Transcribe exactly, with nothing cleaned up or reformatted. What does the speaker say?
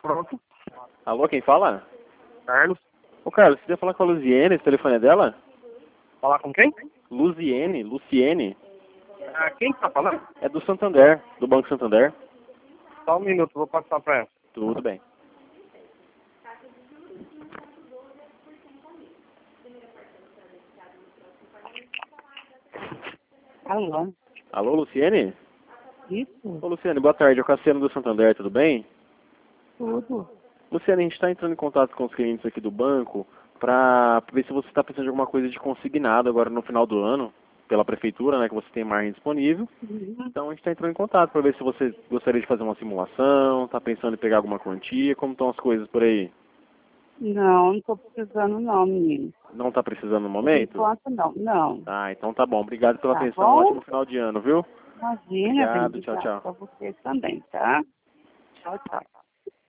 Pronto. Alô, quem fala? Carlos. Ô, Carlos, você quer falar com a Luziene? Esse telefone é dela? Falar com quem? Luziene? Luciene? Ah, quem tá falando? É do Santander, do Banco Santander. Só um minuto, vou passar pra ela. Tudo bem. Alô? Alô, Luciene? Isso? Ô, Luciene, boa tarde. É o Cassiano do Santander, tudo bem? Tudo. Luciene, a gente está entrando em contato com os clientes aqui do banco para ver se você está precisando de alguma coisa de consignado agora no final do ano, pela prefeitura, né, que você tem margem disponível. Uhum. Então a gente está entrando em contato para ver se você gostaria de fazer uma simulação, está pensando em pegar alguma quantia, como estão as coisas por aí? Não, não tô precisando não, menino. Não está precisando no Por momento? enquanto não, não. Ah, então tá bom. Obrigado pela Tá atenção. bom? Ótimo final de ano, viu? Imagina, Obrigado. bem, Tchau, tchau. pra vocês também, tá? Tchau, tchau.